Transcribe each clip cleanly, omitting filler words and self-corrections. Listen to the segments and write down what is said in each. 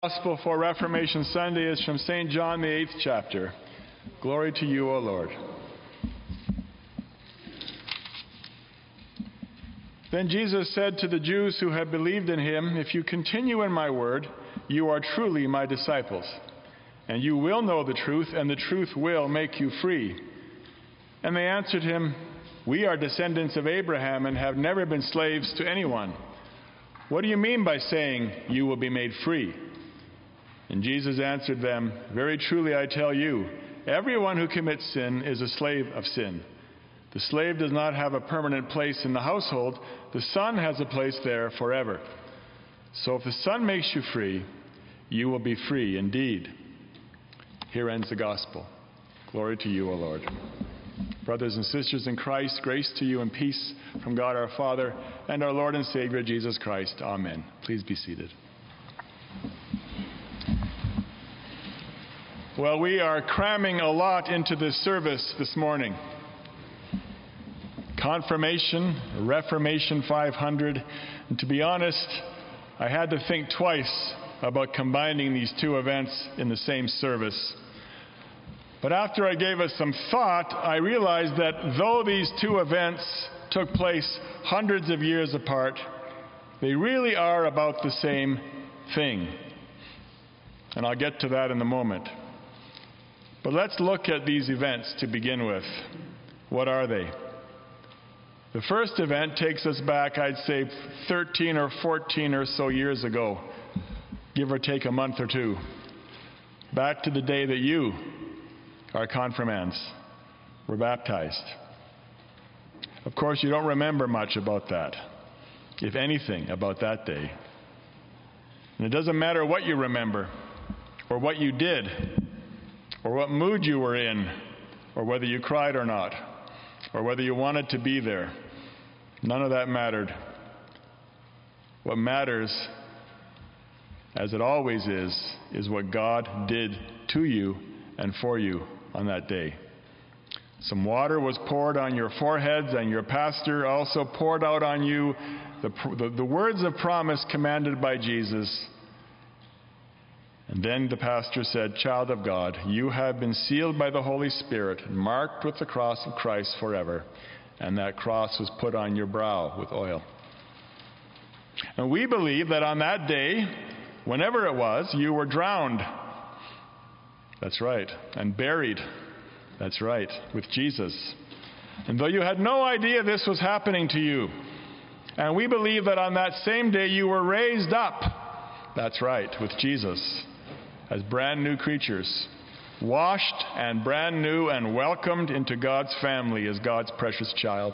Gospel for Reformation Sunday is from St. John, the 8th chapter. Glory to you, O Lord. Then Jesus said to the Jews who had believed in him, "If you continue in my word, you are truly my disciples, and you will know the truth, and the truth will make you free." And they answered him, "We are descendants of Abraham and have never been slaves to anyone. What do you mean by saying you will be made free?" And Jesus answered them, "Very truly I tell you, everyone who commits sin is a slave of sin. The slave does not have a permanent place in the household. The Son has a place there forever. So if the Son makes you free, you will be free indeed." Here ends the Gospel. Glory to you, O Lord. Brothers and sisters in Christ, grace to you and peace from God our Father and our Lord and Savior Jesus Christ. Amen. Please be seated. Well, we are cramming a lot into this service this morning. Confirmation, Reformation 500. And to be honest, I had to think twice about combining these two events in the same service. But after I gave it some thought, I realized that though these two events took place hundreds of years apart, they really are about the same thing. And I'll get to that in a moment. But let's look at these events to begin with. What are they? The first event takes us back, I'd say, 13 or 14 or so years ago, give or take a month or two, back to the day that you, our confirmands, were baptized. Of course, you don't remember much about that, if anything, about that day. And it doesn't matter what you remember, or what you did, or what mood you were in, or whether you cried or not, or whether you wanted to be there. None of that mattered. What matters, as it always is what God did to you and for you on that day. Some water was poured on your foreheads, and your pastor also poured out on you the words of promise commanded by Jesus. And then the pastor said, "Child of God, you have been sealed by the Holy Spirit, marked with the cross of Christ forever." And that cross was put on your brow with oil. And we believe that on that day, whenever it was, you were drowned. That's right. And buried. That's right. With Jesus. And though you had no idea this was happening to you, and we believe that on that same day you were raised up. That's right. With Jesus. As brand new creatures, washed and brand new and welcomed into God's family as God's precious child.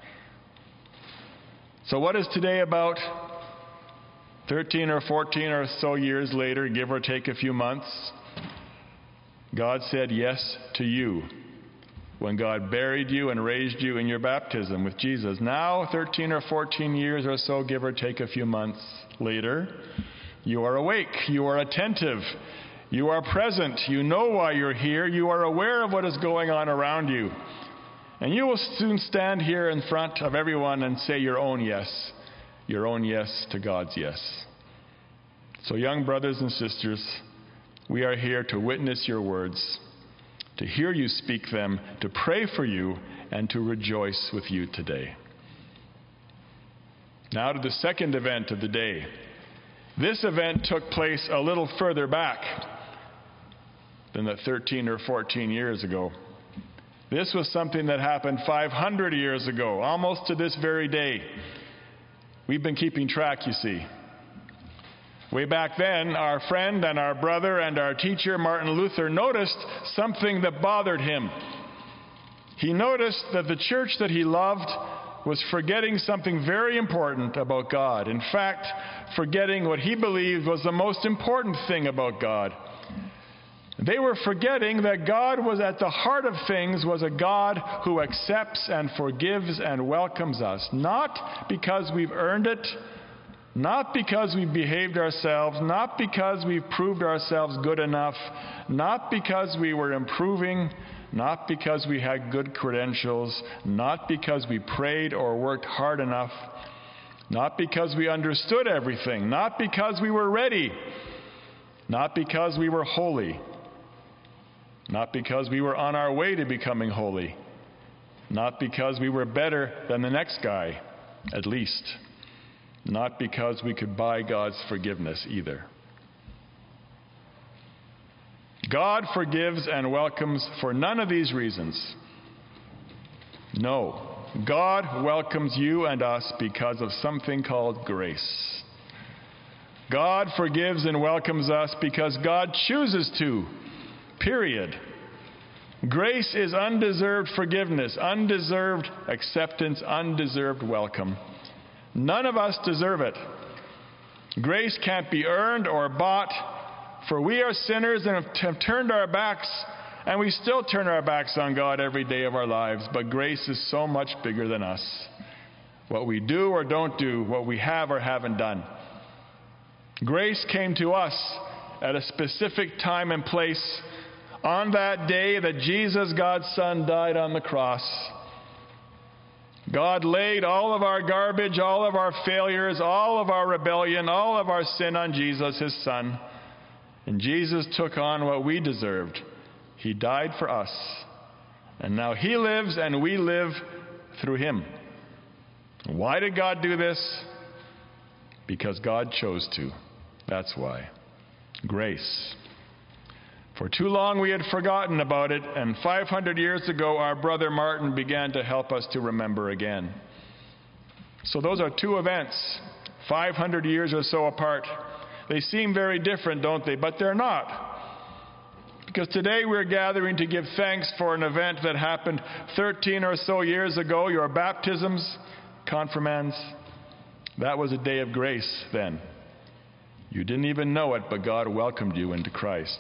So what is today about? 13 or 14 or so years later, give or take a few months, God said yes to you when God buried you and raised you in your baptism with Jesus. Now, 13 or 14 years or so, give or take a few months later, you are awake, you are attentive, you are present, you know why you're here, you are aware of what is going on around you. And you will soon stand here in front of everyone and say your own yes to God's yes. So young brothers and sisters, we are here to witness your words, to hear you speak them, to pray for you, and to rejoice with you today. Now to the second event of the day. This event took place a little further back than the 13 or 14 years ago. This was something that happened 500 years ago, almost to this very day. We've been keeping track, you see. Way back then, our friend and our brother and our teacher, Martin Luther, noticed something that bothered him. He noticed that the church that he loved was forgetting something very important about God. In fact, forgetting what he believed was the most important thing about God. They were forgetting that God was at the heart of things, was a God who accepts and forgives and welcomes us, not because we've earned it, not because we've behaved ourselves, not because we've proved ourselves good enough, not because we were improving, not because we had good credentials, not because we prayed or worked hard enough, not because we understood everything, not because we were ready, not because we were holy, not because we were on our way to becoming holy, not because we were better than the next guy, at least, not because we could buy God's forgiveness either. God forgives and welcomes for none of these reasons. No, God welcomes you and us because of something called grace. God forgives and welcomes us because God chooses to. Period. Grace is undeserved forgiveness, undeserved acceptance, undeserved welcome. None of us deserve it. Grace can't be earned or bought, for we are sinners and have turned our backs, and we still turn our backs on God every day of our lives. But grace is so much bigger than us. What we do or don't do, what we have or haven't done. Grace came to us at a specific time and place on that day that Jesus, God's Son, died on the cross. God laid all of our garbage, all of our failures, all of our rebellion, all of our sin on Jesus, His Son. And Jesus took on what we deserved. He died for us. And now He lives and we live through Him. Why did God do this? Because God chose to. That's why. Grace. For too long we had forgotten about it, and 500 years ago our brother Martin began to help us to remember again. So those are two events, 500 years or so apart. They seem very different, don't they? But they're not. Because today we're gathering to give thanks for an event that happened 13 or so years ago, your baptisms, confirmands. That was a day of grace then. You didn't even know it, but God welcomed you into Christ.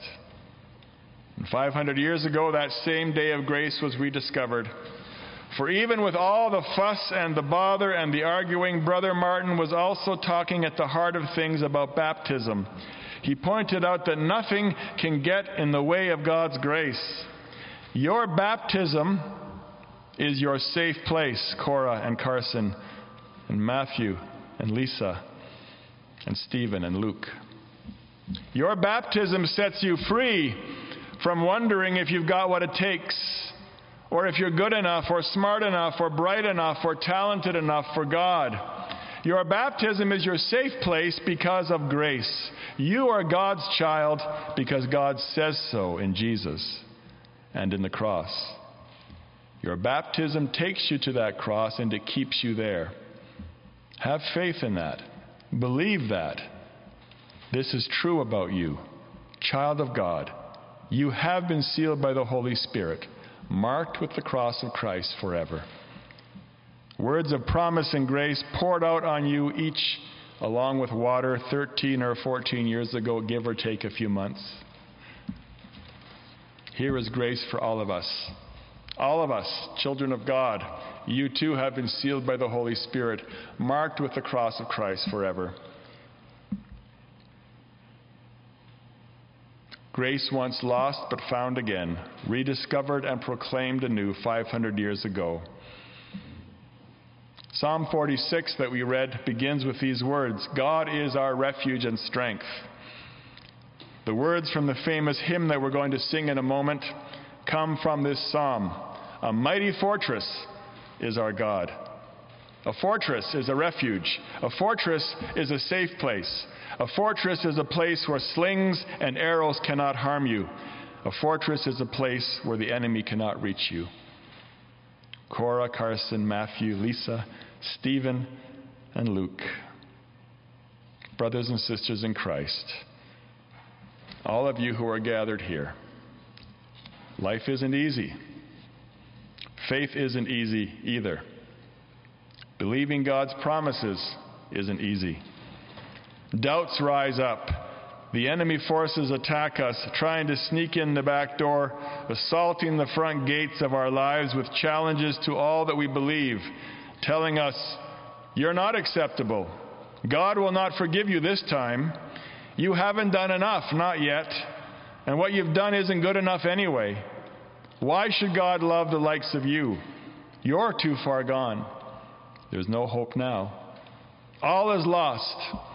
And 500 years ago, that same day of grace was rediscovered. For even with all the fuss and the bother and the arguing, Brother Martin was also talking at the heart of things about baptism. He pointed out that nothing can get in the way of God's grace. Your baptism is your safe place, Cora and Carson and Matthew and Lisa and Stephen and Luke. Your baptism sets you free from wondering if you've got what it takes, or if you're good enough, or smart enough, or bright enough, or talented enough for God. Your baptism is your safe place because of grace. You are God's child because God says so in Jesus and in the cross. Your baptism takes you to that cross and it keeps you there. Have faith in that. Believe that. This is true about you, child of God. You have been sealed by the Holy Spirit, marked with the cross of Christ forever. Words of promise and grace poured out on you each along with water 13 or 14 years ago, give or take a few months. Here is grace for all of us. All of us, children of God, you too have been sealed by the Holy Spirit, marked with the cross of Christ forever. Grace once lost but found again, rediscovered and proclaimed anew 500 years ago. Psalm 46 that we read begins with these words, God is our refuge and strength. The words from the famous hymn that we're going to sing in a moment come from this psalm. A mighty fortress is our God. A fortress is a refuge. A fortress is a safe place. A fortress is a place where slings and arrows cannot harm you. A fortress is a place where the enemy cannot reach you. Cora, Carson, Matthew, Lisa, Stephen, and Luke. Brothers and sisters in Christ, all of you who are gathered here, life isn't easy. Faith isn't easy either. Believing God's promises isn't easy. Doubts rise up. The enemy forces attack us, trying to sneak in the back door, assaulting the front gates of our lives with challenges to all that we believe, telling us, you're not acceptable. God will not forgive you this time. You haven't done enough, not yet. And what you've done isn't good enough anyway. Why should God love the likes of you? You're too far gone. There's no hope now. All is lost.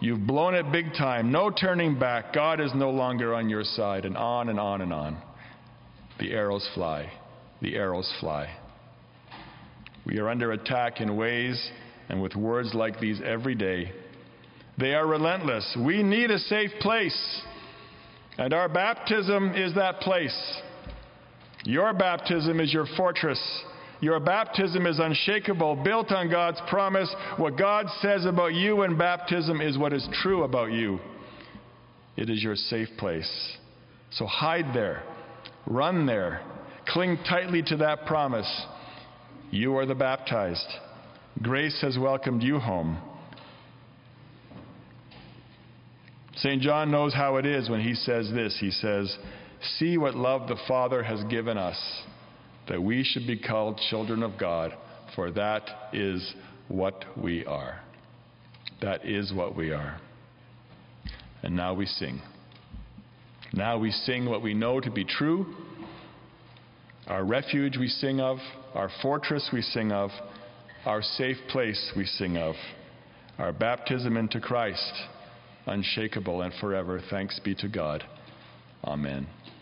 You've blown it big time. No turning back. God is no longer on your side. And on and on and on. The arrows fly. The arrows fly. We are under attack in ways and with words like these every day. They are relentless. We need a safe place. And our baptism is that place. Your baptism is your fortress. Your baptism is unshakable, built on God's promise. What God says about you in baptism is what is true about you. It is your safe place. So hide there. Run there. Cling tightly to that promise. You are the baptized. Grace has welcomed you home. St. John knows how it is when he says this. He says, "See what love the Father has given us, that we should be called children of God, for that is what we are." That is what we are. And now we sing. Now we sing what we know to be true. Our refuge we sing of. Our fortress we sing of. Our safe place we sing of. Our baptism into Christ, unshakable and forever. Thanks be to God. Amen.